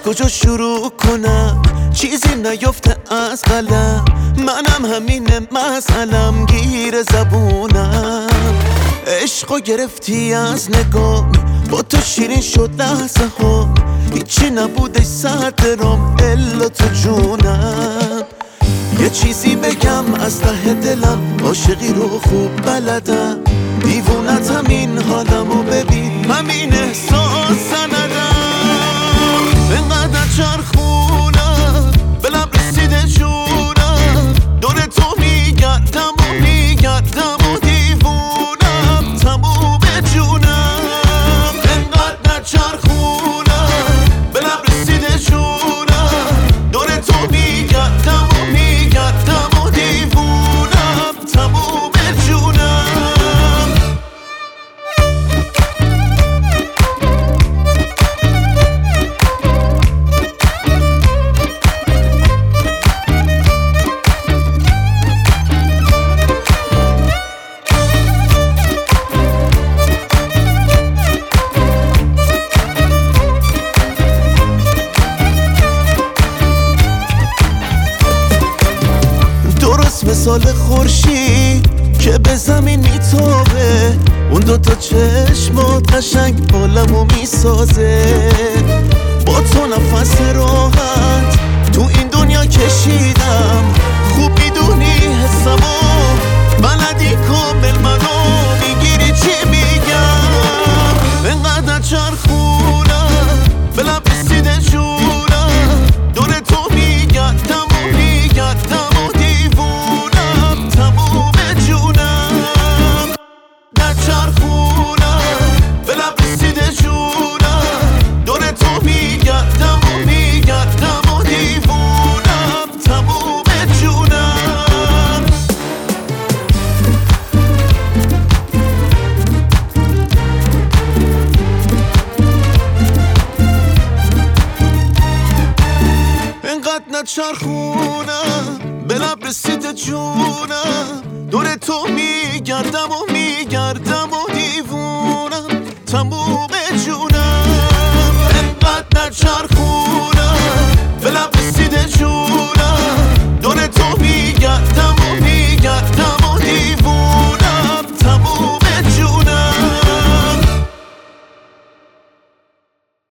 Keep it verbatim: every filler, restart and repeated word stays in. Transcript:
کجا شروع کنم؟ چیزی نیفته از قلم، منم همینه مسئلم، گیر زبونم. عشقو گرفتی از نگاه، با تو شیرین شد لحظه ها، هیچی نبودش سر درام الا تو جونم. یه چیزی بگم از ته دلم، عاشقی رو خوب بلدم، دیوونت همین حالمو ببین، همین احساس ندم. انقدر چرخونم به لب رسیده جونم، دور تو میگردم و میگردم و دیوونم تموم جونم. انقدر چرخونم به لب رسیده جونم، دور تو میگردم و میگردم و دیوونم تموم جونم. مثال خورشید که به زمین میتابه، اون دوتا چشمات قشنگ حالمو میسازه. با تو نفس راحت تو این دنیا کشیدم، خوب میدونی حسمو بلدی کامل منو میگیری چی میگم. انقدر چرخونم به لب رسیده جونم، دور تو میگردم و میگردم و دیوونم تموم جونم. در چرخونم به لب رسیده جونم، دور تو میگردم و میگردم و دیوونم تموم جونم. انقدر نچرخونم به لب رسیده جونم، دور تو میگردم و میگردم و دیوونم تموم جونم. انقدر نچرخونم به لب رسیده جونم،